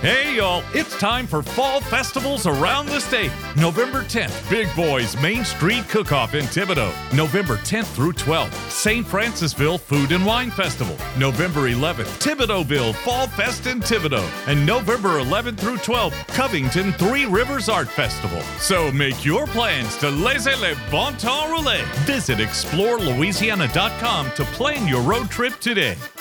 Hey, y'all, it's time for fall festivals around the state. November 10th, Big Boys Main Street Cook-Off in Thibodaux. November 10th through 12th, St. Francisville Food and Wine Festival. November 11th, Thibodauxville Fall Fest in Thibodaux. And November 11th through 12th, Covington Three Rivers Art Festival. So make your plans to laissez le bon temps rouler. Visit explorelouisiana.com to plan your road trip today.